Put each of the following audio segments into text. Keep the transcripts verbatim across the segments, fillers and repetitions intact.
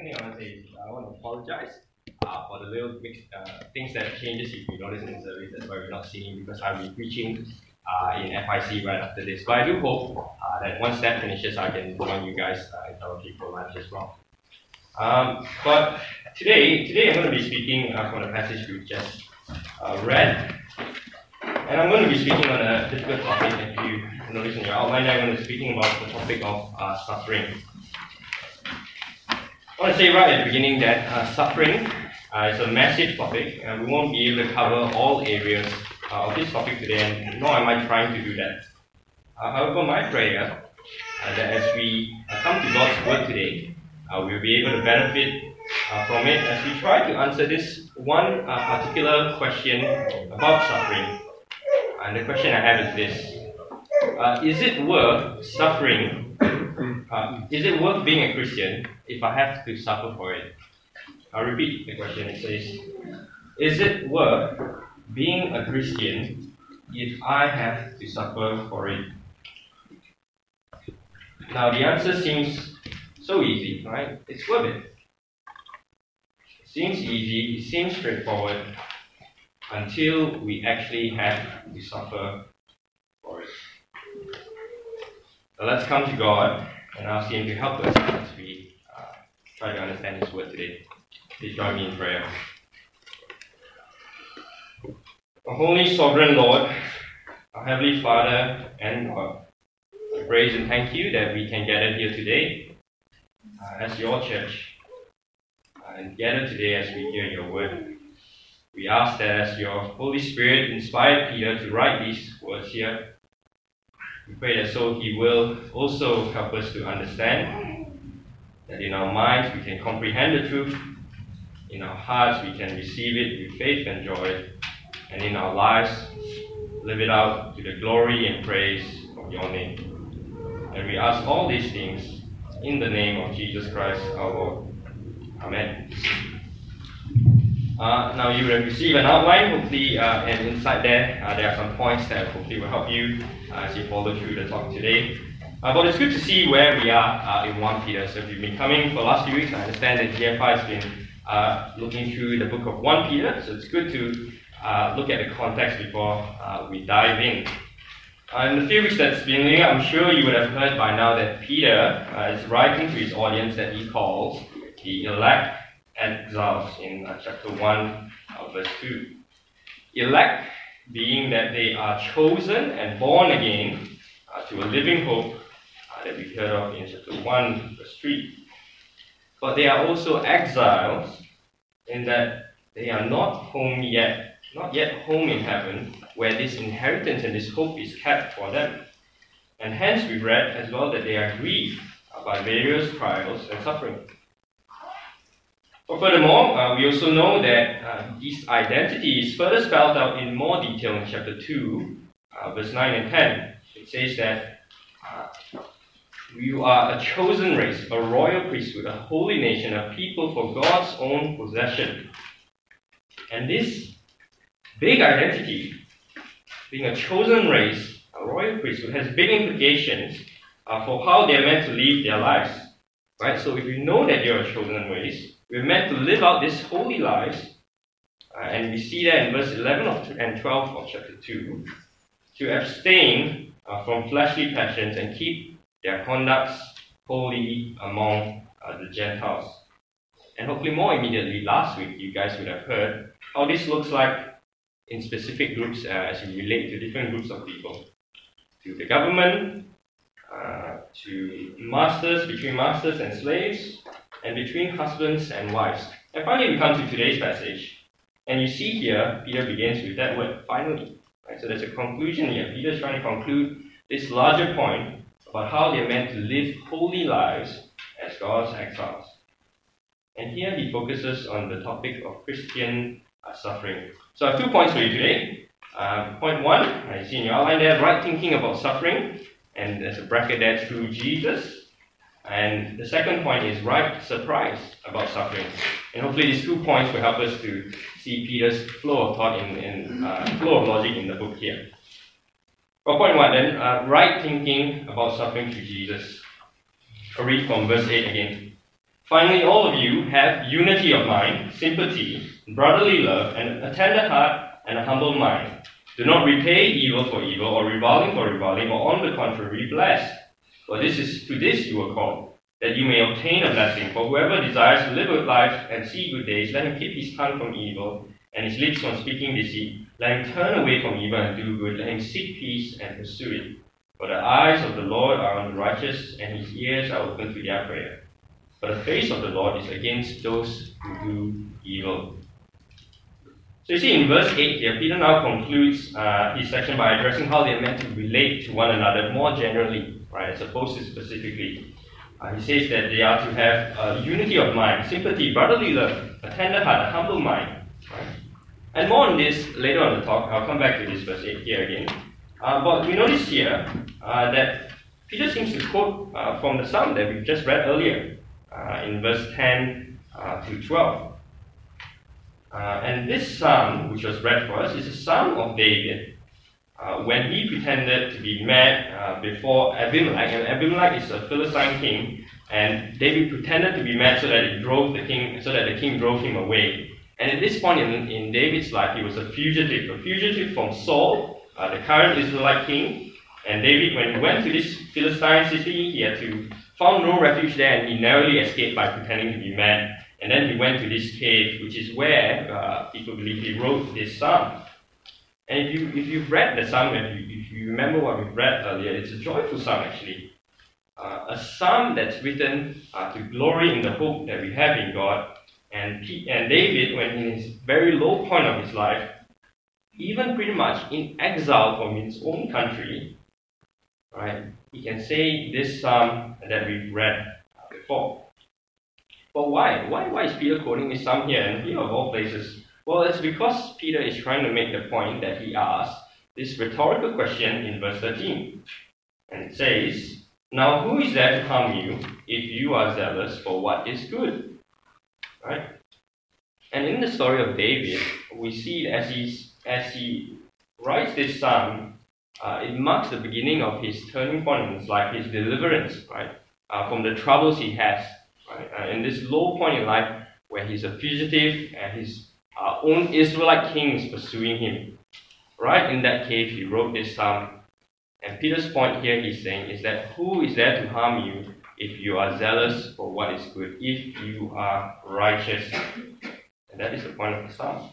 thing I want to say is I want to apologize uh, for the little mix, uh, things that changes if you notice in the service. That's why we're not singing, because I'll be preaching uh, in F I C right after this. But I do hope uh, that once that finishes, I can join you guys uh, in fellowship for lunch as well. Um, but today, today I'm going to be speaking uh, from the passage we just uh, read. And I'm going to be speaking on a difficult topic. If you notice in your outline, I'm going to be speaking about the topic of uh, suffering. I want to say right at the beginning that uh, suffering uh, is a massive topic, and we won't be able to cover all areas uh, of this topic today, and nor am I trying to do that. Uh, however, my prayer uh, that as we uh, come to God's Word today, uh, we'll be able to benefit uh, from it as we try to answer this one uh, particular question about suffering. And the question I have is this: uh, is it worth suffering? Uh, is it worth being a Christian if I have to suffer for it? I'll repeat the question. It says, is it worth being a Christian if I have to suffer for it? Now the answer seems so easy, right? It's worth it. It seems easy, it seems straightforward, until we actually have to suffer for it. So let's come to God and ask Him to help us as we uh, try to understand His Word today. Please join me in prayer. Our Holy Sovereign Lord, our Heavenly Father and God, I praise and thank You that we can gather here today uh, as Your church, uh, and gather today as we hear Your Word. We ask that as Your Holy Spirit inspired Peter to write these words here, we pray that so he will also help us to understand, that in our minds we can comprehend the truth, in our hearts we can receive it with faith and joy, and in our lives live it out to the glory and praise of Your name. And we ask all these things in the name of Jesus Christ our Lord. Amen. Uh, now you will receive an outline, hopefully, uh, and inside there uh, there are some points that hopefully will help you uh, as you follow through the talk today. Uh, but it's good to see where we are uh, in First Peter. So if you've been coming for the last few weeks, I understand that G F I has been uh, looking through the book of First Peter. So it's good to uh, look at the context before uh, we dive in. Uh, in the few weeks that's been leading, I'm sure you would have heard by now that Peter uh, is writing to his audience that he calls the elect exiles in uh, chapter one, uh, verse two. Elect being that they are chosen and born again uh, to a living hope uh, that we heard of in chapter one, verse three. But they are also exiles in that they are not home yet, not yet home in heaven, where this inheritance and this hope is kept for them. And hence we read as well that they are grieved uh, by various trials and suffering. But furthermore, uh, we also know that uh, this identity is further spelled out in more detail in chapter two, uh, verse nine and ten. It says that uh, you are a chosen race, a royal priesthood, a holy nation, a people for God's own possession. And this big identity, being a chosen race, a royal priesthood, has big implications uh, for how they are meant to live their lives. Right? So if you know that you're a chosen race, we're meant to live out this holy lives, uh, and we see that in verse eleven and twelve of chapter two, to abstain uh, from fleshly passions and keep their conducts holy among uh, the Gentiles. And hopefully more immediately, last week you guys would have heard how this looks like in specific groups uh, as you relate to different groups of people. To the government, uh, to masters, between masters and slaves, and between husbands and wives. And finally, we come to today's passage. And you see here, Peter begins with that word, finally. Right? So there's a conclusion here. Peter's trying to conclude this larger point about how they're meant to live holy lives as God's exiles. And here he focuses on the topic of Christian uh, suffering. So I have two points for you today. Um, point one, I see in your outline there, right thinking about suffering. And there's a bracket there, through Jesus. And the second point is right surprise about suffering. And hopefully these two points will help us to see Peter's flow of thought in, in uh, flow of logic in the book here. Well, point one then, uh, right thinking about suffering through Jesus. I'll read from verse eight again. Finally, all of you have unity of mind, sympathy, brotherly love, and a tender heart and a humble mind. Do not repay evil for evil, or reviling for reviling, or on the contrary, bless. For this is to this you were called, that you may obtain a blessing. For whoever desires to live a good life and see good days, let him keep his tongue from evil, and his lips from speaking deceit. Let him turn away from evil and do good. Let him seek peace and pursue it. For the eyes of the Lord are on the righteous, and his ears are open to their prayer. But the face of the Lord is against those who do evil. So you see in verse eight here, Peter now concludes uh, his section by addressing how they are meant to relate to one another more generally, right, as opposed to specifically. Uh, he says that they are to have uh, unity of mind, sympathy, brotherly love, a tender heart, a humble mind. Right? And more on this later on the talk. I'll come back to this verse eight here again. Uh, but we notice here uh, that Peter seems to quote uh, from the psalm that we've just read earlier uh, in verse ten uh, to twelve. Uh, and this psalm, which was read for us, is a psalm of David uh, when he pretended to be mad uh, before Abimelech. And Abimelech is a Philistine king, and David pretended to be mad so that he drove the king, so that the king drove him away. And at this point in, in David's life, he was a fugitive, a fugitive from Saul, uh, the current Israelite king. And David, when he went to this Philistine city, he had to found no refuge there, and he narrowly escaped by pretending to be mad. And then he went to this cave, which is where uh, people believe he wrote this psalm. And if you if you've read the psalm, if you, if you remember what we read earlier, it's a joyful psalm actually. Uh, a psalm that's written uh, to glory in the hope that we have in God. And P- and David, when in his very low point of his life, even pretty much in exile from his own country, right, he can say this psalm that we've read before. But why? Why? Why is Peter quoting this psalm here, and here of all places? Well, it's because Peter is trying to make the point that he asked this rhetorical question in verse thirteen. And it says, "Now who is there to harm you if you are zealous for what is good?" Right? And in the story of David, we see as he's, as he writes this psalm, uh, it marks the beginning of his turning point in his life, his deliverance, right, uh, from the troubles he has. Right? Uh, in this low point in life where he's a fugitive and his uh, own Israelite king is pursuing him. Right in that cave, he wrote this psalm. And Peter's point here, he's saying, is that who is there to harm you if you are zealous for what is good, if you are righteous? And that is the point of the psalm.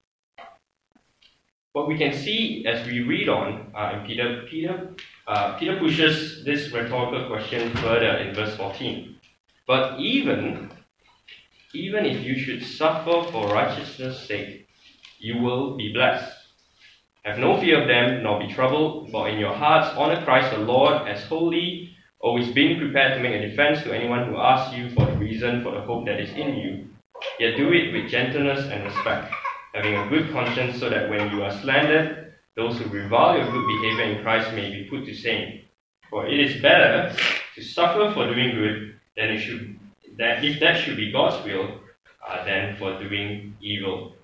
What we can see as we read on uh, in Peter, Peter, uh, Peter pushes this rhetorical question further in verse fourteen. But even, even if you should suffer for righteousness' sake, you will be blessed. Have no fear of them, nor be troubled, but in your hearts honor Christ the Lord as holy, always being prepared to make a defense to anyone who asks you for the reason for the hope that is in you. Yet do it with gentleness and respect, having a good conscience, so that when you are slandered, those who revile your good behavior in Christ may be put to shame. For it is better to suffer for doing good, then it should, that if that should be God's will, uh, than for doing evil.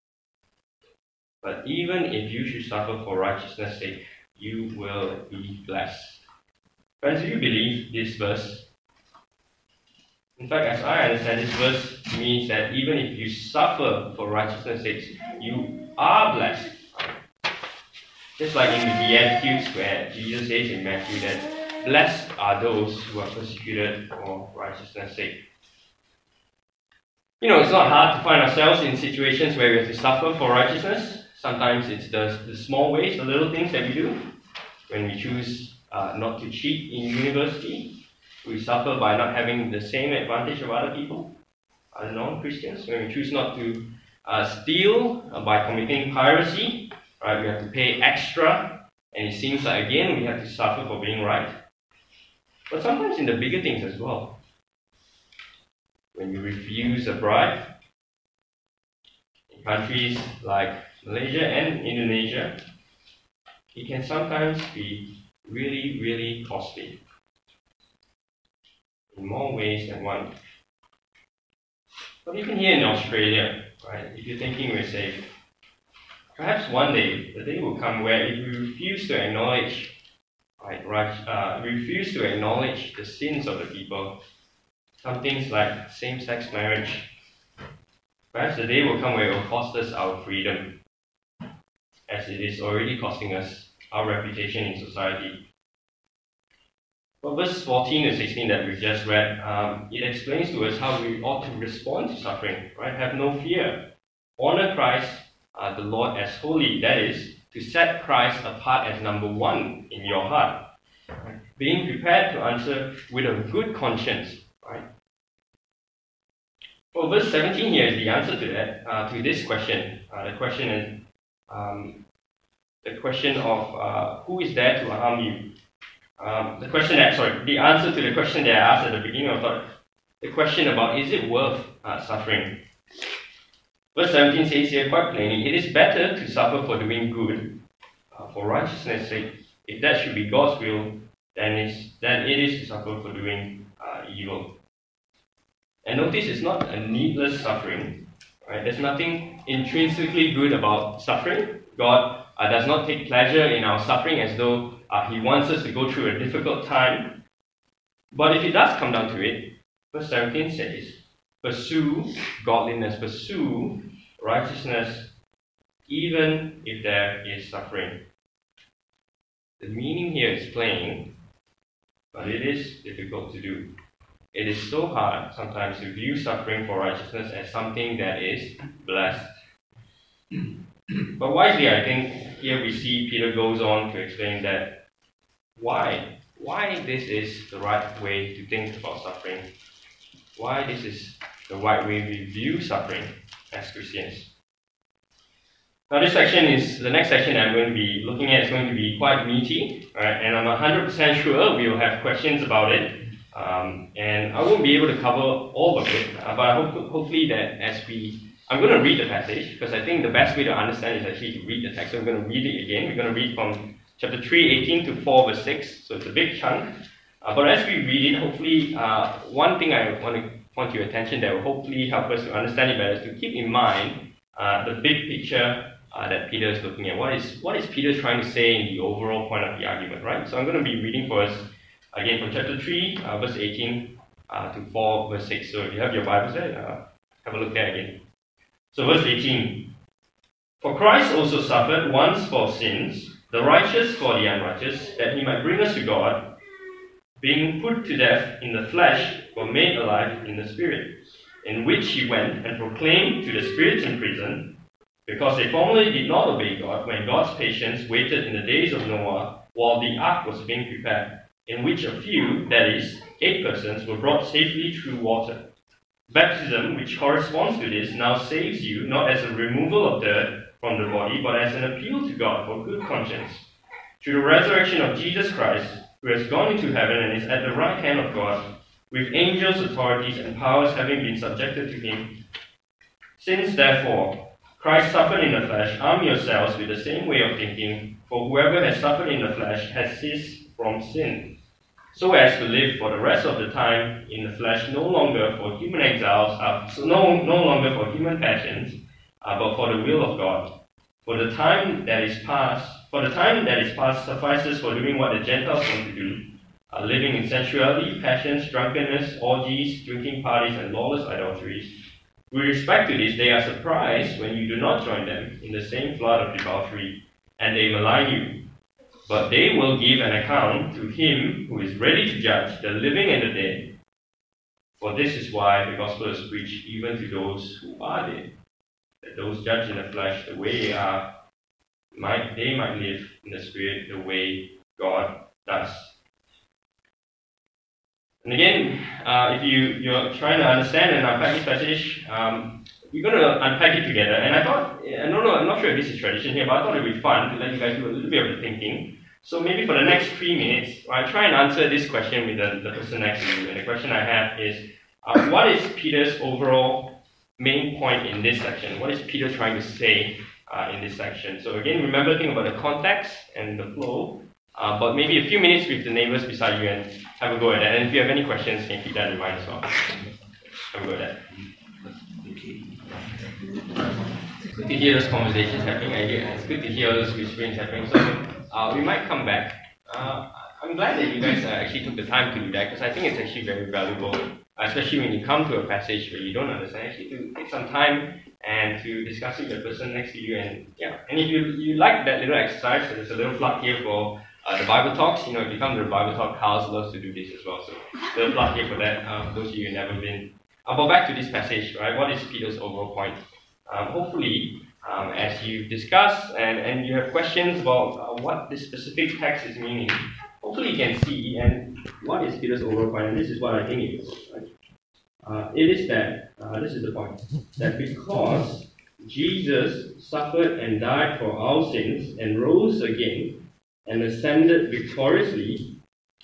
But even if you should suffer for righteousness' sake, you will be blessed. Friends, do you believe this verse? In fact, as I understand, this verse means that even if you suffer for righteousness' sake, you are blessed. Just like in the Beatitudes, where Jesus says in Matthew that blessed are those who are persecuted for righteousness' sake. You know, it's not hard to find ourselves in situations where we have to suffer for righteousness. Sometimes it's the, the small ways, the little things that we do. When we choose uh, not to cheat in university, we suffer by not having the same advantage of other people, other non-Christians. When we choose not to uh, steal uh, by committing piracy, right, we have to pay extra, and it seems like again we have to suffer for being right. But sometimes in the bigger things as well. When you refuse a bribe, in countries like Malaysia and Indonesia, it can sometimes be really, really costly. In more ways than one. But even here in Australia, right, if you're thinking we're safe, perhaps one day, the day will come where if we refuse to acknowledge Right, right. Uh, refuse to acknowledge the sins of the people, some things like same-sex marriage. Perhaps the day will come where it will cost us our freedom, as it is already costing us our reputation in society. But verse fourteen to sixteen that we've just read, um, it explains to us how we ought to respond to suffering, right? Have no fear. Honor Christ, uh, the Lord, as holy. That is, to set Christ apart as number one in your heart. Right? Being prepared to answer with a good conscience, right? Well, verse seventeen here is the answer to that, uh, to this question. Uh, the question is, um, the question of uh, who is there to harm you? Um, the question that, sorry, the answer to the question that I asked at the beginning of the, the question about is it worth uh, suffering? Verse seventeen says here quite plainly, it is better to suffer for doing good, uh, for righteousness' sake. If that should be God's will, then, it's, then it is to suffer for doing uh, evil. And notice it's not a needless suffering. Right? There's nothing intrinsically good about suffering. God uh, does not take pleasure in our suffering as though uh, He wants us to go through a difficult time. But if it does come down to it, verse seventeen says, pursue godliness, pursue righteousness, even if there is suffering. The meaning here is plain, but it is difficult to do. It is so hard sometimes to view suffering for righteousness as something that is blessed. But wisely, I think, here we see Peter goes on to explain that why, why this is the right way to think about suffering. Why this is the right way we view suffering as Christians. Now this section is, the next section I'm going to be looking at is going to be quite meaty, right? And I'm one hundred percent sure we will have questions about it. Um, and I won't be able to cover all of it, uh, but I hope hopefully that as we, I'm going to read the passage, because I think the best way to understand is actually to read the text. So I'm going to read it again. We're going to read from chapter three, eighteen to four, verse six, so it's a big chunk. Uh, but as we read it, hopefully, uh, one thing I want to point to your attention that will hopefully help us to understand it better is to keep in mind uh, the big picture uh, that Peter is looking at. What is, what is Peter trying to say in the overall point of the argument, right? So I'm going to be reading for us again from chapter three, uh, verse eighteen uh, to four, verse six. So if you have your Bibles there, uh, have a look there again. So verse eighteen. For Christ also suffered once for sins, the righteous for the unrighteous, that He might bring us to God, being put to death in the flesh, but made alive in the Spirit, in which He went and proclaimed to the spirits in prison, because they formerly did not obey God, when God's patience waited in the days of Noah, while the ark was being prepared, in which a few, that is, eight persons, were brought safely through water. Baptism, which corresponds to this, now saves you, not as a removal of dirt from the body, but as an appeal to God for good conscience, through the resurrection of Jesus Christ, who has gone into heaven and is at the right hand of God, with angels, authorities, and powers having been subjected to Him. Since, therefore, Christ suffered in the flesh, arm yourselves with the same way of thinking, for whoever has suffered in the flesh has ceased from sin, so as to live for the rest of the time in the flesh, no longer for human exiles, uh, so no, no longer for human passions, uh, but for the will of God. For the time that is past, for the time that is past suffices for doing what the Gentiles want to do, uh, living in sensuality, passions, drunkenness, orgies, drinking parties, and lawless idolatries. With respect to this, they are surprised when you do not join them in the same flood of debauchery, and they malign you. But they will give an account to Him who is ready to judge the living and the dead. For this is why the gospel is preached even to those who are dead, that those judged in the flesh the way they are, might they might live in the spirit the way God does. And again, uh, if you, you're trying to understand and unpack this passage, um, we're going to unpack it together. And I thought, I don't know, I'm not sure if this is tradition here, but I thought it would be fun to let you guys do a little bit of the thinking. So maybe for the next three minutes, I'll try and answer this question with the, the person next to you. And the question I have is, uh, what is Peter's overall main point in this section? What is Peter trying to say uh, in this section? So again, remember, think about the context and the flow. Uh, but maybe a few minutes with the neighbors beside you and have a go at that. And if you have any questions, can you keep that in mind as well. Have a go at that. It's good to hear those conversations happening. It's good to hear those whisperings happening. So uh, we might come back. Uh, I'm glad that you guys uh, actually took the time to do that, because I think it's actually very valuable especially when you come to a passage where you don't understand, actually to take some time and to discuss it with the person next to you. And yeah, and if you you like that little exercise, so there's a little plug here for uh, the Bible talks. You know, if you come to the Bible talk, Carl loves to do this as well. So little plug here for that. Um, those of you who have never been. Uh, but back to this passage, right? What is Peter's overall point? Um, hopefully, um, as you discuss and, and you have questions about uh, what this specific text is meaning, hopefully you can see and what is Peter's overall point. And this is what I think it is. Right? Uh, it is that, uh, this is the point, that because Jesus suffered and died for our sins and rose again and ascended victoriously,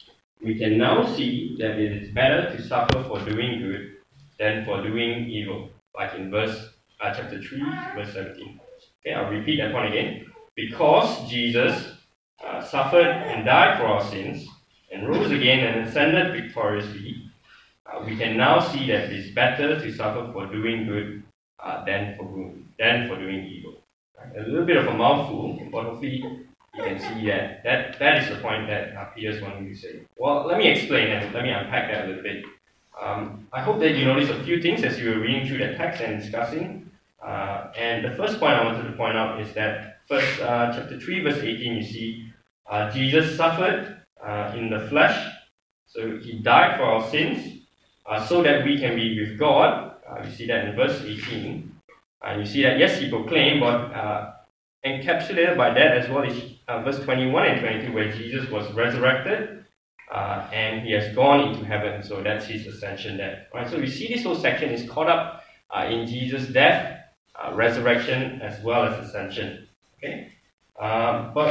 we can now see that it is better to suffer for doing good than for doing evil, like in verse uh, chapter three, verse seventeen. Okay, I'll repeat that point again. Because Jesus uh, suffered and died for our sins and rose again and ascended victoriously, uh, we can now see that it is better to suffer for doing good uh, than for good, than for doing evil. Right? A little bit of a mouthful, but hopefully you can see that that, that is the point that uh, Peter's wanting to say. Well, let me explain and let me unpack that a little bit. Um, I hope that you noticed a few things as you were reading through that text and discussing. Uh, and the first point I wanted to point out is that first, uh, chapter three, verse eighteen, you see uh, Jesus suffered uh, in the flesh. So he died for our sins uh, so that we can be with God. Uh, you see that in verse eighteen. And you see that, yes, he proclaimed, but uh, encapsulated by that as well is uh, verse twenty-one and twenty-two, where Jesus was resurrected. Uh, and he has gone into heaven, so that's his ascension there. Right? So we see this whole section is caught up uh, in Jesus' death, uh, resurrection, as well as ascension. Okay, um, but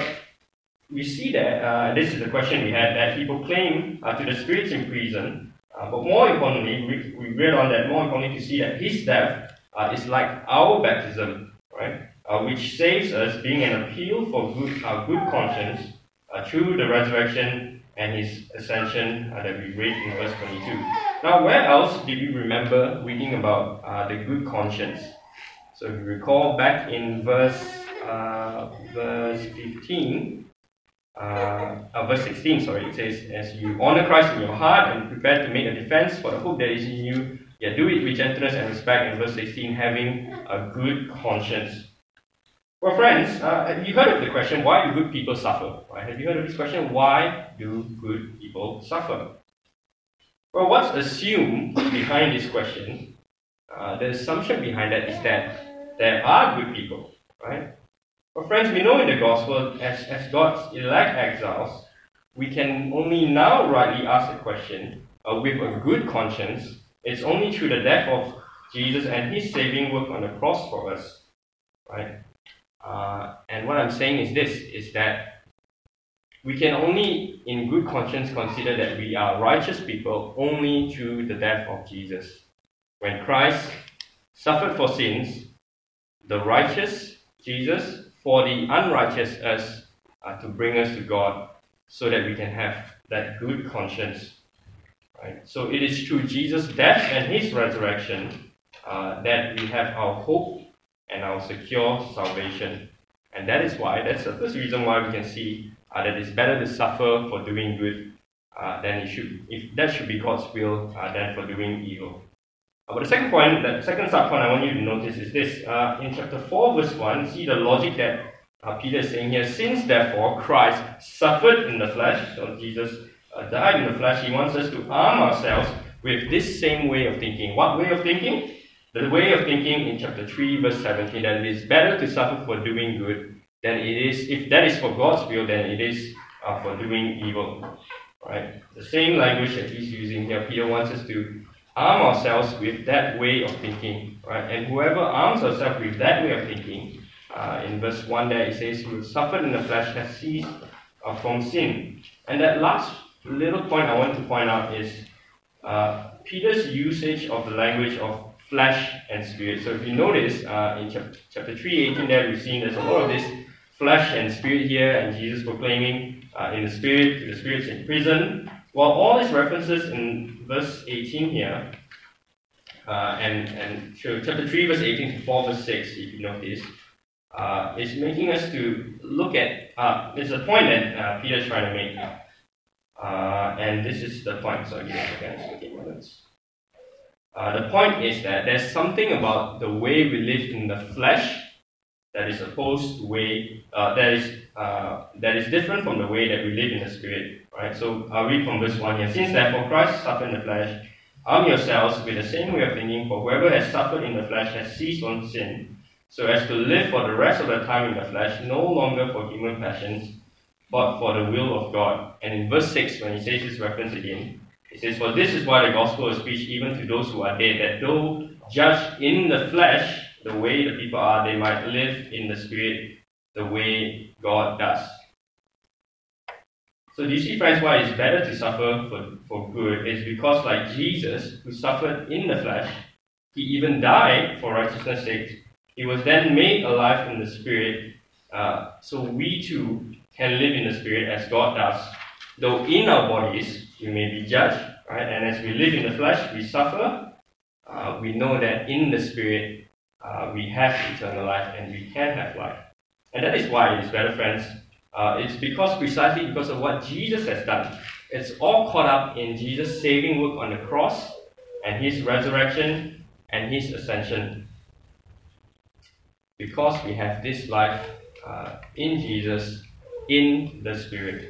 we see that uh, this is the question we had, that he proclaimed uh, to the spirits in prison. Uh, but more importantly, we, we read on that. More importantly, to see that his death uh, is like our baptism, right? Uh, which saves us, being an appeal for good, our uh, good conscience uh, through the resurrection and his ascension uh, that we read in verse twenty-two. Now, where else did we remember reading about uh, the good conscience? So if you recall back in verse uh, verse fifteen, uh, uh, verse sixteen, sorry, it says, as you honor Christ in your heart and prepare to make a defense for the hope that is in you, yeah, do it with gentleness and respect. And verse sixteen, having a good conscience. Well, friends, uh, have you heard of the question, why do good people suffer? Right? Have you heard of this question, why do good people suffer? Well, what's assumed behind this question, uh, the assumption behind that is that there are good people, right? Well, friends, we know in the gospel, as, as God's elect exiles, we can only now rightly ask the question, uh, with a good conscience, it's only through the death of Jesus and his saving work on the cross for us, right? Uh, and what I'm saying is this, is that we can only, in good conscience, consider that we are righteous people only through the death of Jesus. When Christ suffered for sins, the righteous Jesus, for the unrighteous us, uh, to bring us to God, so that we can have that good conscience. Right? So it is through Jesus' death and his resurrection uh, that we have our hope and our secure salvation. And that is why, that's the first reason why we can see uh, that it's better to suffer for doing good uh, than it should, if that should be God's will, uh, than for doing evil. Uh, but the second point, the second sub point I want you to notice is this. Uh, in chapter four, verse one, see the logic that uh, Peter is saying here. Since therefore Christ suffered in the flesh, so Jesus uh, died in the flesh, he wants us to arm ourselves with this same way of thinking. What way of thinking? The way of thinking in chapter three, verse seventeen, that it is better to suffer for doing good than it is, if that is for God's will, than it is uh, for doing evil. Right? The same language that he's using here, Peter wants us to arm ourselves with that way of thinking. Right? And whoever arms ourselves with that way of thinking, uh, in verse one there, it says, who suffered in the flesh has ceased uh, from sin. And that last little point I want to point out is uh, Peter's usage of the language of flesh and spirit. So if you notice, uh, in chapter, chapter three, eighteen there, we've seen there's a lot of this flesh and spirit here, and Jesus proclaiming uh, in the spirit to the spirits in prison. While all these references in verse eighteen here, uh, and, and so chapter three, verse eighteen to four, verse six, if you notice, uh, is making us to look at, uh, there's a point that uh, Peter's trying to make. Uh, and this is the point, so give me a second, so get my notes. Uh, the point is that there's something about the way we live in the flesh that is opposed to way uh, that is uh, that is different from the way that we live in the spirit. Right. So I'll read from verse one here. Since therefore Christ suffered in the flesh, arm yourselves with the same way of thinking. For whoever has suffered in the flesh has ceased from sin, so as to live for the rest of the time in the flesh, no longer for human passions, but for the will of God. And in verse six, when he says this reference again, he says, "For this is why the gospel is preached even to those who are dead, that though judged in the flesh, the way the people are, they might live in the spirit, the way God does." So do you see, friends, why it's better to suffer for, for good? It's because like Jesus, who suffered in the flesh, he even died for righteousness' sake. He was then made alive in the spirit, uh, so we too can live in the spirit as God does. Though in our bodies we may be judged, right? And as we live in the flesh, we suffer. Uh, we know that in the spirit uh, we have eternal life and we can have life. And that is why it's better, friends. Uh, it's because precisely because of what Jesus has done. It's all caught up in Jesus' saving work on the cross and his resurrection and his ascension. Because we have this life uh, in Jesus, in the Spirit.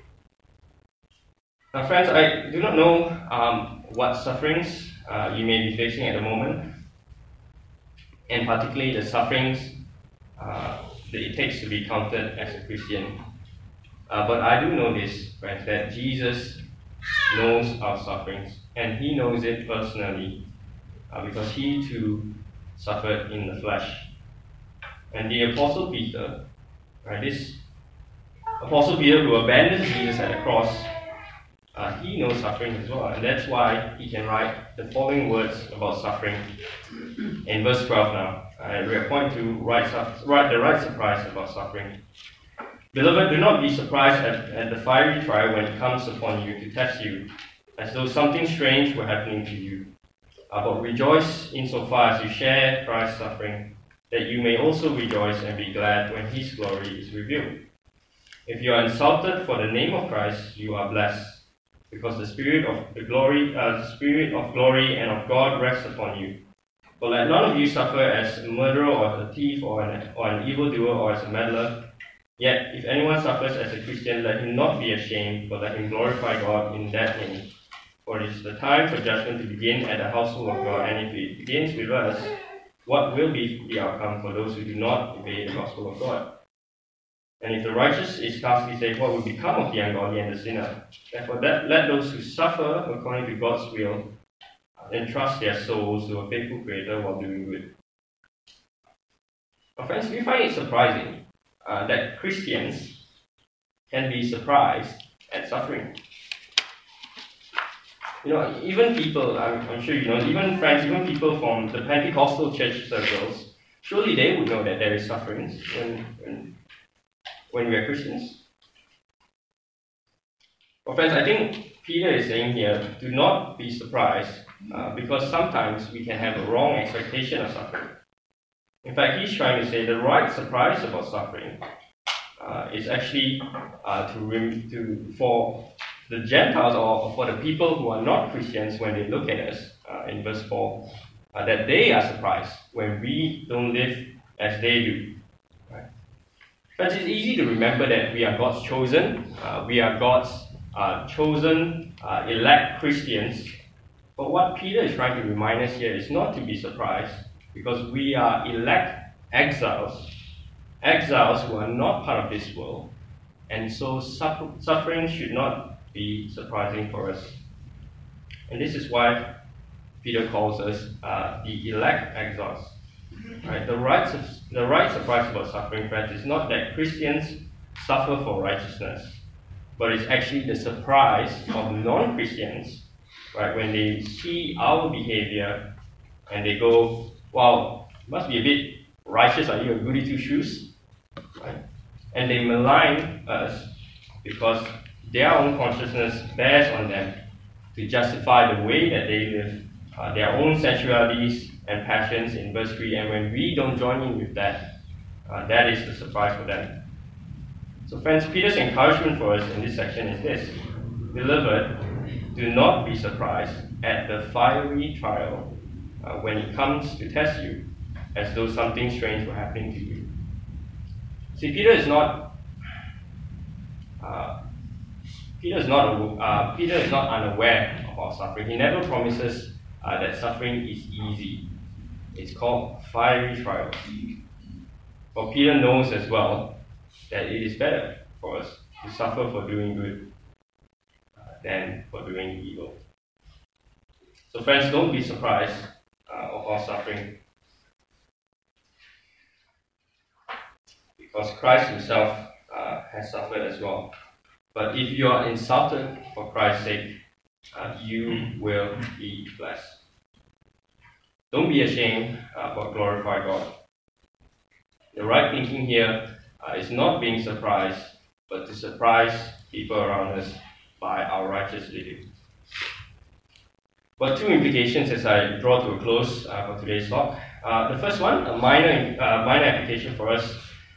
Now, friends, I do not know um, what sufferings uh, you may be facing at the moment, and particularly the sufferings uh, that it takes to be counted as a Christian. Uh, but I do know this, friends, that Jesus knows our sufferings, and he knows it personally, uh, because he too suffered in the flesh. And the Apostle Peter, right, this Apostle Peter who abandoned Jesus at the cross, uh, he knows suffering as well, and that's why he can write the following words about suffering in verse twelve now. Uh, we are pointing to right, right, the right surprise about suffering. "Beloved, do not be surprised at, at the fiery trial when it comes upon you to test you, as though something strange were happening to you. Uh, but rejoice insofar as you share Christ's suffering, that you may also rejoice and be glad when his glory is revealed. If you are insulted for the name of Christ, you are blessed, because the Spirit of the glory, uh, the Spirit of glory and of God rests upon you. For let none of you suffer as a murderer or as a thief or an, or an evildoer or as a meddler. Yet if anyone suffers as a Christian, let him not be ashamed, but let him glorify God in that name. For it is the time for judgment to begin at the household of God, and if it begins with us, what will be the outcome for those who do not obey the gospel of God? And if the righteous is scarcely saved, what will become of the ungodly and the sinner? Therefore, that, let those who suffer according to God's will entrust their souls to a faithful Creator while doing good." Now, friends, we find it surprising uh, that Christians can be surprised at suffering. You know, even people, I'm, I'm sure you know, even friends, even people from the Pentecostal church circles, surely they would know that there is sufferings when, when, when we are Christians. Well, friends, I think Peter is saying here, do not be surprised, uh, because sometimes we can have a wrong expectation of suffering. In fact, he's trying to say the right surprise about suffering uh, is actually uh, to, rem- to for the Gentiles or for the people who are not Christians when they look at us, uh, in verse four, uh, that they are surprised when we don't live as they do. Right? But it's easy to remember that we are God's chosen, uh, we are God's uh, chosen uh, elect Christians. But what Peter is trying to remind us here is not to be surprised, because we are elect exiles, exiles who are not part of this world, and so suffer- suffering should not be surprising for us. And this is why Peter calls us uh, the elect exiles. Right? The right, the right surprise about suffering, friends, is not that Christians suffer for righteousness, but it's actually the surprise of non-Christians, right, when they see our behavior and they go, "Wow, must be a bit righteous, are you a goody two-shoes?" Right? And they malign us because their own consciousness bears on them to justify the way that they live, uh, their own sensualities and passions in verse three, and when we don't join in with that, uh, that is the surprise for them. So friends, Peter's encouragement for us in this section is this: Beloved, do not be surprised at the fiery trial uh, when it comes to test you, as though something strange were happening to you. See, Peter is not uh, Peter is not uh, Peter is not unaware of our suffering. He never promises uh, that suffering is easy. It's called fiery trials. But Peter knows as well that it is better for us to suffer for doing good uh, than for doing evil. So friends, don't be surprised uh, of our suffering, because Christ himself uh, has suffered as well. But if you are insulted for Christ's sake, uh, you will be blessed. Don't be ashamed, uh, but glorify God. The right thinking here uh, is not being surprised, but to surprise people around us by our righteous living. But two implications as I draw to a close uh, for today's talk. Uh, the first one, a minor, uh, minor application for us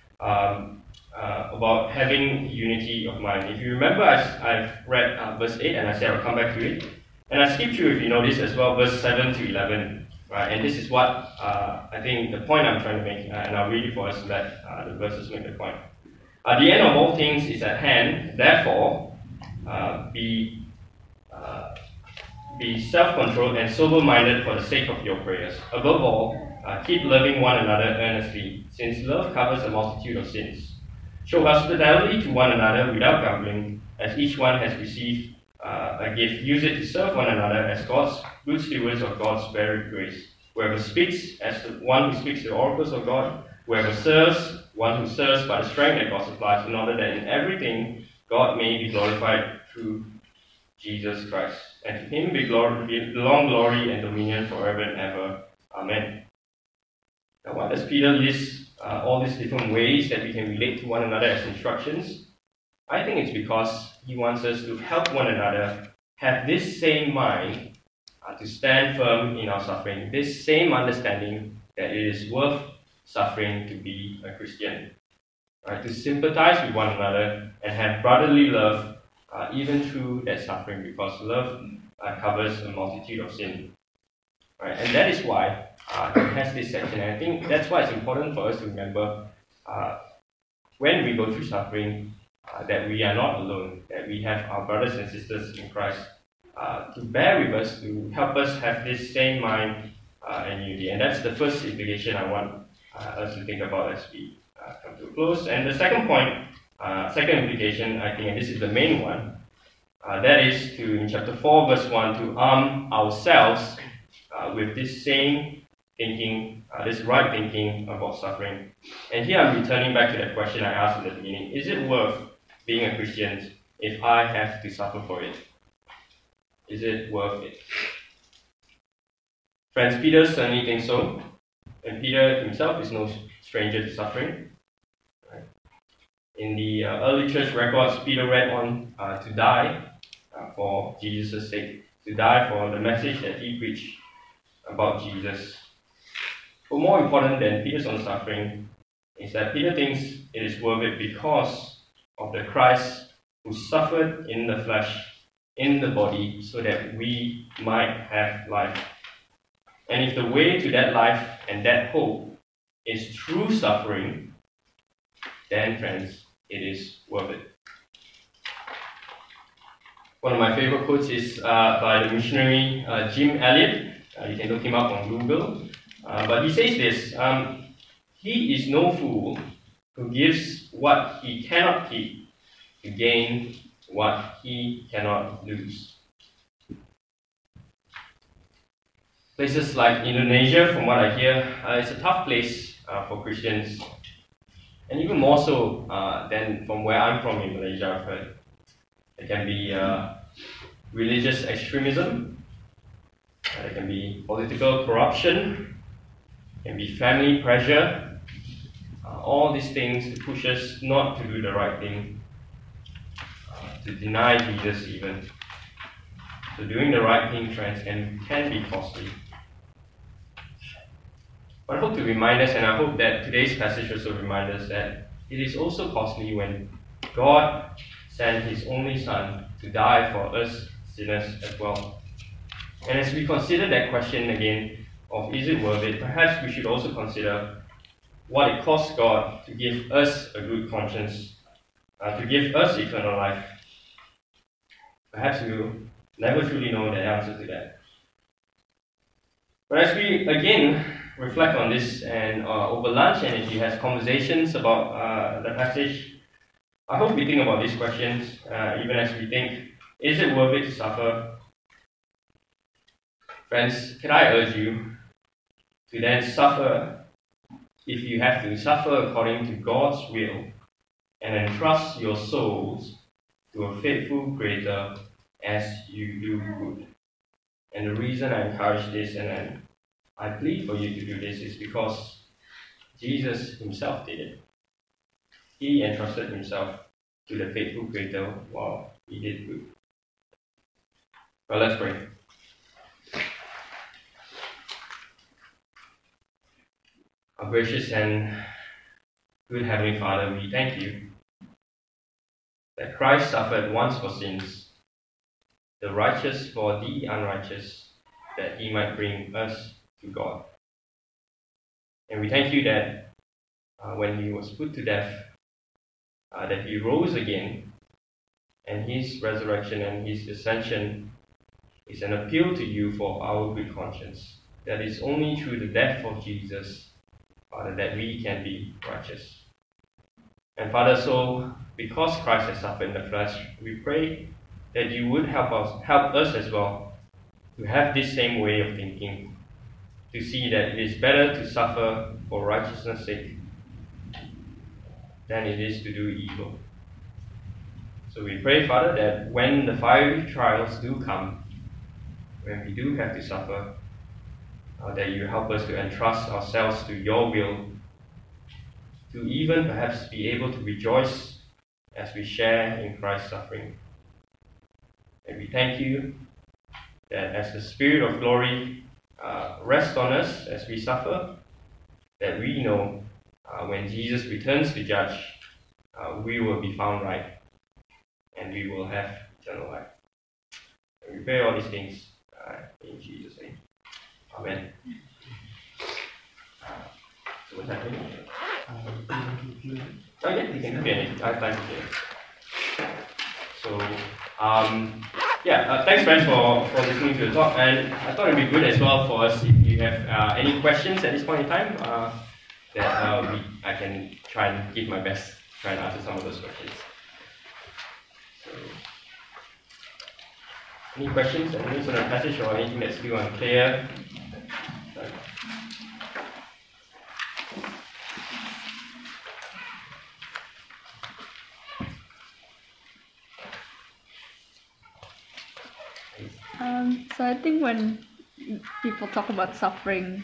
um, uh, about having unity of mind. If you remember, I, I've read uh, verse eight and I said I'll come back to it. And I skipped through, if you notice as well, verse seven to eleven. Right? And this is what uh, I think the point I'm trying to make, uh, and I'll read it for us so that uh, the verses make the point. Uh, the end of all things is at hand, therefore, uh, be uh, be self-controlled and sober-minded for the sake of your prayers. Above all, uh, keep loving one another earnestly, since love covers a multitude of sins. Show hospitality to one another without grumbling, as each one has received uh, a gift. Use it to serve one another as God's good stewards of God's varied grace. Whoever speaks as the one who speaks the oracles of God, whoever serves, one who serves by the strength that God supplies, in order that in everything God may be glorified through Jesus Christ. And to him be glory, long glory and dominion forever and ever. Amen. Now, why does Peter list uh, all these different ways that we can relate to one another as instructions? I think it's because he wants us to help one another have this same mind uh, to stand firm in our suffering, this same understanding that it is worth suffering to be a Christian. Right? To sympathize with one another and have brotherly love uh, even through that suffering, because love uh, covers a multitude of sin. Right? And that is why uh, it has this section. And I think that's why it's important for us to remember uh, when we go through suffering, Uh, that we are not alone, that we have our brothers and sisters in Christ uh, to bear with us, to help us have this same mind uh, and unity. And that's the first implication I want uh, us to think about as we uh, come to a close. And the second point, uh, second implication, I think, and this is the main one, uh, that is to, in chapter four, verse one, to arm ourselves uh, with this same thinking, uh, this right thinking about suffering. And here I'm returning back to that question I asked in the beginning. Is it worth being a Christian if I have to suffer for it? Is it worth it? Friends, Peter certainly thinks so. And Peter himself is no stranger to suffering. Right? In the uh, early church records, Peter read on uh, to die uh, for Jesus' sake, to die for the message that he preached about Jesus. But more important than Peter's own suffering is that Peter thinks it is worth it because of the Christ who suffered in the flesh, in the body, so that we might have life. And if the way to that life and that hope is through suffering, then, friends, it is worth it. One of my favorite quotes is uh, by the missionary uh, Jim Elliot. Uh, you can look him up on Google. Uh, but he says this, um, he is no fool who gives what he cannot keep to gain what he cannot lose. Places like Indonesia, from what I hear, uh, it's a tough place uh, for Christians. And even more so uh, than from where I'm from in Malaysia, I've heard. There can be uh, religious extremism, uh, there can be political corruption, can be family pressure, uh, all these things to push us not to do the right thing, uh, to deny Jesus even. So doing the right thing, friends, can, can be costly. But I hope to remind us, and I hope that today's passage also reminds us that it is also costly when God sent His only Son to die for us sinners as well. And as we consider that question again, of is it worth it, perhaps we should also consider what it costs God to give us a good conscience, uh, to give us eternal life. Perhaps we will never truly know the answer to that. But as we again reflect on this and uh, over lunch and if you have conversations about uh, the passage, I hope we think about these questions, uh, even as we think, is it worth it to suffer? Friends, can I urge you to then suffer, if you have to, suffer according to God's will and entrust your souls to a faithful Creator as you do good. And the reason I encourage this and I, I plead for you to do this is because Jesus himself did it. He entrusted himself to the faithful Creator while he did good. Well, let's pray. Our gracious and good Heavenly Father, we thank you that Christ suffered once for sins, the righteous for the unrighteous, that he might bring us to God. And we thank you that uh, when he was put to death, uh, that he rose again, and his resurrection and his ascension is an appeal to you for our good conscience. That is only through the death of Jesus, Father, that we can be righteous. And Father, so because Christ has suffered in the flesh, we pray that you would help us, help us as well to have this same way of thinking, to see that it is better to suffer for righteousness' sake than it is to do evil. So we pray, Father, that when the fiery trials do come, when we do have to suffer, uh, that you help us to entrust ourselves to your will, to even perhaps be able to rejoice as we share in Christ's suffering. And we thank you that as the Spirit of glory uh, rests on us as we suffer, that we know uh, when Jesus returns to judge, uh, we will be found right and we will have eternal life. And we pray all these things uh, in Jesus' name. Amen. Uh, so what's happening? Oh yeah, you can finish. I have time to finish. So, um, yeah, uh, thanks friends for, for listening to the talk, and I thought it would be good as well for us if you have uh, any questions at this point in time, uh, that uh, we, I can try and give my best to try and answer some of those questions. So, any questions, anything on the passage or anything that's still unclear? Um, so I think when people talk about suffering,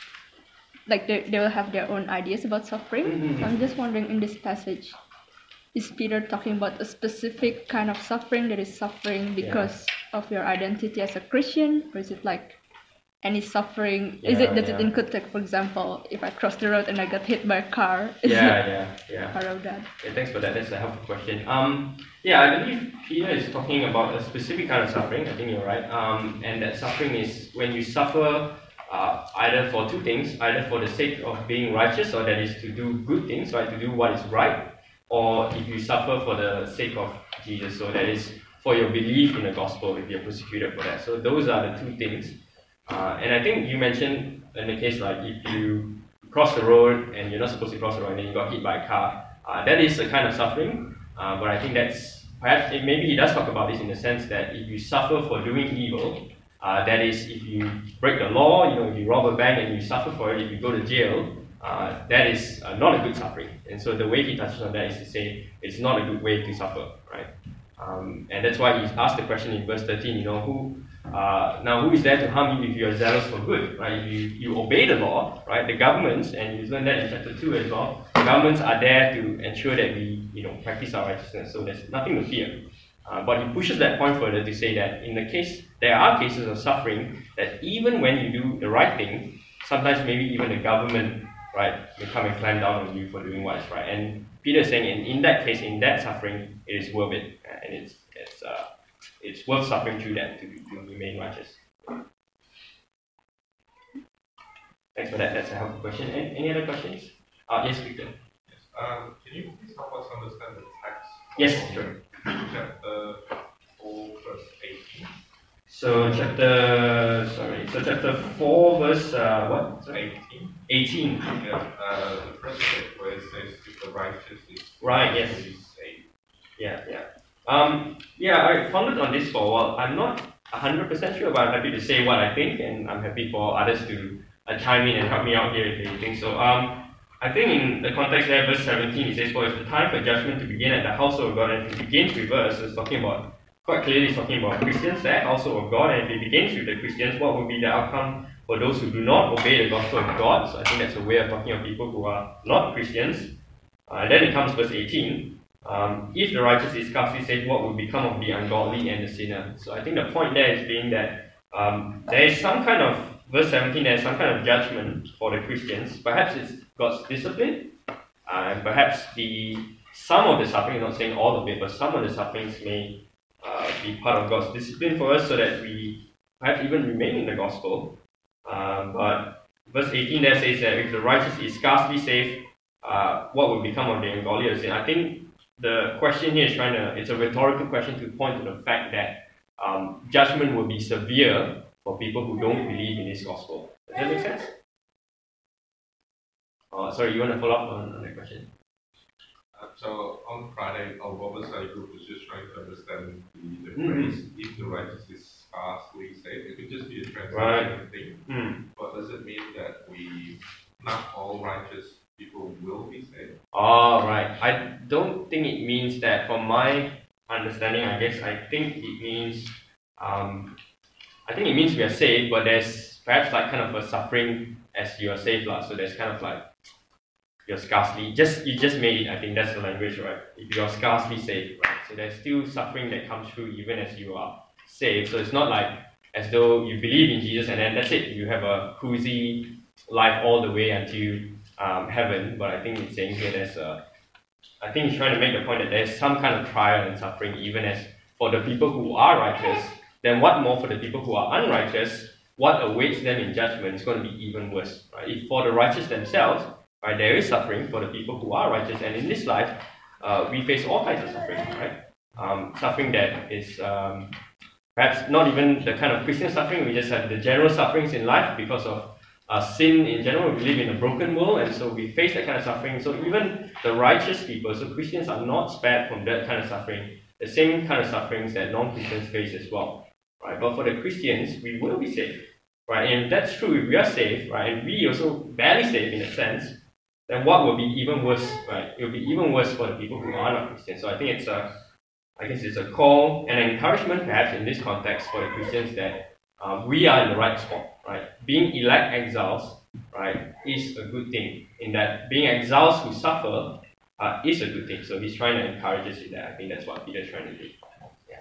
like they, they will have their own ideas about suffering. Mm-hmm. So I'm just wondering, in this passage, is Peter talking about a specific kind of suffering that is suffering because yeah. of your identity as a Christian, or is it like any suffering? Yeah, is it does yeah. it include, like, for example, if I cross the road and I got hit by a car? Is yeah, it yeah, yeah. part of that? Yeah, thanks for that. That's a helpful question. Um, yeah, I believe Peter is talking about a specific kind of suffering. I think you're right. Um, and that suffering is when you suffer uh, either for two things, either for the sake of being righteous, or that is to do good things, right, to do what is right, or if you suffer for the sake of Jesus, so that is for your belief in the gospel, if you're persecuted for that. So those are the two things. Uh, and I think you mentioned in the case like if you cross the road and you're not supposed to cross the road and then you got hit by a car, uh, that is a kind of suffering. Uh, but I think that's perhaps it, maybe he does talk about this in the sense that if you suffer for doing evil, uh, that is if you break the law, you know, if you rob a bank and you suffer for it, if you go to jail, uh, that is uh, not a good suffering. And so the way he touches on that is to say it's not a good way to suffer, right? Um, and that's why he asked the question in verse thirteen, you know, who uh, now who is there to harm you if you are zealous for good, right? If you, you obey the law, right? The governments, and you learn that in chapter two as well, the governments are there to ensure that we, you know, practice our righteousness, so there's nothing to fear. Uh, but he pushes that point further to say that in the case, there are cases of suffering that even when you do the right thing, sometimes maybe even the government, right, may come and clamp down on you for doing what is right. And Peter is saying, in, in that case, in that suffering, it is worth it, and it's it's uh, it's worth suffering through that to, to remain righteous. Thanks for that. That's a helpful question. Any, any other questions? Uh, yes, Victor. Yes. Um, can you please help us understand the text? Yes, sure. Chapter four, verse eighteen. So chapter, sorry, so chapter four, verse uh, what? Sorry? eighteen. eighteen. Yeah. Uh, the first bit where it says, "If the righteous is Right. Yes. is saved." Yeah. Yeah. Um. Yeah. I pondered on this for a while. I'm not a hundred percent sure, but I'm happy to say what I think, and I'm happy for others to uh, chime in and help me out here if they think so. Um. I think in the context there, verse seventeen, it says, "For it's the time for judgment to begin at the household of God," and if it begins reverse, it's talking about, quite clearly it's talking about Christians there, household of God, and if it begins with the Christians, what will be the outcome for those who do not obey the gospel of God? So I think that's a way of talking of people who are not Christians. Uh, and then it comes verse eighteen, um, "If the righteous is scarcely saved, what will become of the ungodly and the sinner?" So I think the point there is being that um, there is some kind of, verse seventeen, there is some kind of judgment for the Christians. Perhaps it's God's discipline, uh, and perhaps the some of the suffering, I'm not saying all of it, but some of the sufferings may uh, be part of God's discipline for us so that we perhaps even remain in the gospel. Um, but verse eighteen there says that if the righteous is scarcely saved, uh, what will become of the ungodly or sin? I think the question here is trying to, it's a rhetorical question to point to the fact that um, judgment will be severe for people who don't believe in this gospel. Does that make sense? Uh, sorry, you want to follow up on, on that question? Uh, so on Friday, our Bible study group was just trying to understand the, the Mm-hmm. phrase, "If the righteous is scarcely saved." It could just be a translation Right. thing. Mm. But does it mean that we, not all righteous people will be saved? Oh, right. I don't think it means that. From my understanding, I guess, I think it means, um, I think it means we are saved, but there's perhaps like kind of a suffering as you are saved, lah. So there's kind of like, you're scarcely, just you just made it. I think that's the language, right? If you are scarcely saved, right? So there's still suffering that comes through even as you are saved. So it's not like as though you believe in Jesus and then that's it. You have a cruisy life all the way until um, heaven. But I think it's saying here there's a, I think it's trying to make the point that there's some kind of trial and suffering even as for the people who are righteous. Then what more for the people who are unrighteous? What awaits them in judgment is going to be even worse, right? If for the righteous themselves, right, there is suffering for the people who are righteous, and in this life, uh, we face all kinds of suffering, right? Um, suffering that is um, perhaps not even the kind of Christian suffering. We just have the general sufferings in life because of uh, sin in general. We live in a broken world, and so we face that kind of suffering. So even the righteous people, so Christians are not spared from that kind of suffering. The same kind of sufferings that non-Christians face as well, right? But for the Christians, we will be saved, right? And if that's true, if we are saved, right, and we also barely saved in a sense, then what will be even worse, right? It will be even worse for the people who are not Christians. So I think it's a, I guess it's a call and an encouragement, perhaps in this context, for the Christians that um, we are in the right spot, right? Being elect exiles, right, is a good thing. In that being exiles who suffer uh, is a good thing. So he's trying to encourage us in that. I think that's what Peter's trying to do. Yeah.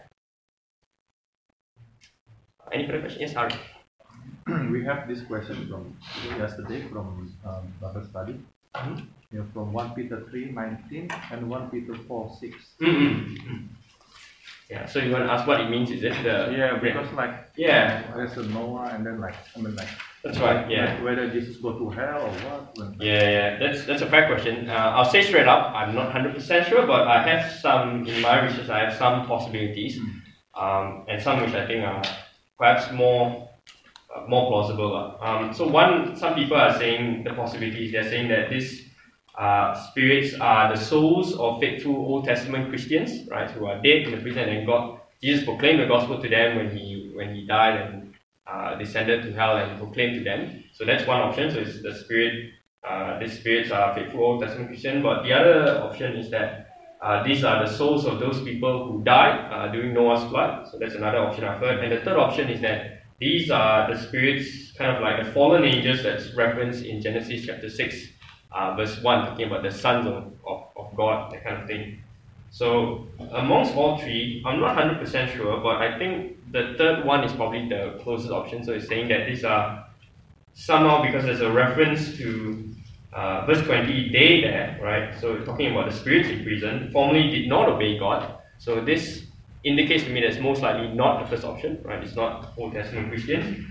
Any further questions? Yes, Ari. We have this question from yesterday from um, Bible study. Mm-hmm. You know, from First Peter three nineteen and First Peter four six. Mm-hmm. Yeah, so you want to ask what it means, is it? The, Yeah, because like yeah, there's a Noah and then like I mean like that's right. Yeah. like whether Jesus go to hell or what. When, Yeah, yeah, that's that's a fair question. Uh, I'll say straight up, I'm not one hundred percent sure, but I have some, in my research, I have some possibilities, um, and some which I think are perhaps more uh, more plausible. Um, so one, some people are saying the possibilities, they're saying that these uh, spirits are the souls of faithful Old Testament Christians, right, who are dead in the prison, and God, Jesus proclaimed the gospel to them when he when he died and uh, descended to hell and proclaimed to them. So that's one option. So it's the spirit, uh, these spirits are faithful Old Testament Christian. But the other option is that uh, these are the souls of those people who died uh, during Noah's flood. So that's another option I've heard. And the third option is that these are the spirits, kind of like the fallen angels that's referenced in Genesis chapter six, uh, verse one, talking about the sons of, of, of God, that kind of thing. So amongst all three, I'm not one hundred percent sure, but I think the third one is probably the closest option. So it's saying that these are somehow, because there's a reference to uh, verse twenty, they there, right? So talking about the spirits in prison, formerly did not obey God. So this indicates to me that's most likely not the first option, right? It's not Old Testament Christians.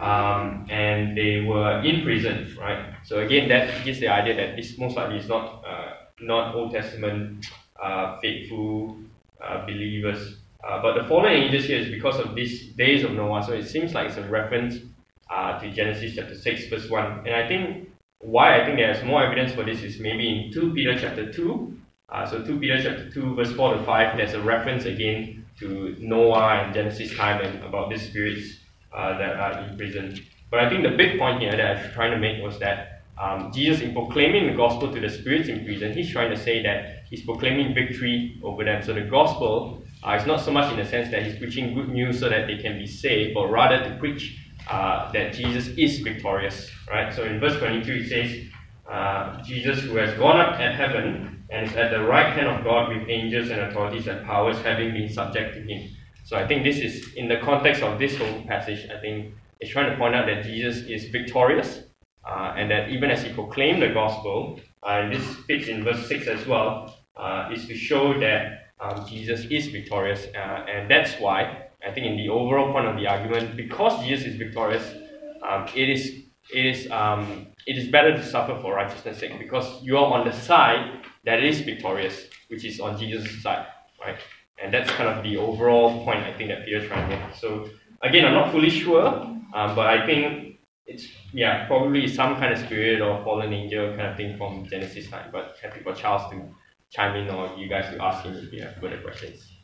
um, and they were in prison, right? So again, that gives the idea that this most likely is not uh, not Old Testament uh, faithful uh, believers. Uh, but the fallen angels here is because of these days of Noah, so it seems like it's a reference uh, to Genesis chapter six, verse one. And I think why I think there's more evidence for this is maybe in Second Peter chapter two. Uh, so Second Peter chapter two, verse four to five, there's a reference again to Noah and Genesis time and about these spirits uh, that are in prison. But I think the big point here that I was trying to make was that um, Jesus, in proclaiming the gospel to the spirits in prison, he's trying to say that he's proclaiming victory over them. So the gospel uh, is not so much in the sense that he's preaching good news so that they can be saved, but rather to preach uh, that Jesus is victorious. Right? So in verse twenty-two it says, uh, Jesus who has gone up at heaven and is at the right hand of God with angels and authorities and powers having been subject to him. So I think this is, in the context of this whole passage, I think it's trying to point out that Jesus is victorious, uh, and that even as he proclaimed the gospel, uh, and this fits in verse six as well, uh, is to show that um, Jesus is victorious, uh, and that's why I think in the overall point of the argument, because Jesus is victorious, um, it is it is um, it is better to suffer for righteousness' sake, because you are on the side that is victorious, which is on Jesus' side, right? And that's kind of the overall point I think that Peter's trying to make. So again, I'm not fully sure, um, but I think it's yeah probably some kind of spirit or fallen angel kind of thing from Genesis time. But happy for Charles to chime in or you guys to ask him if you have further questions.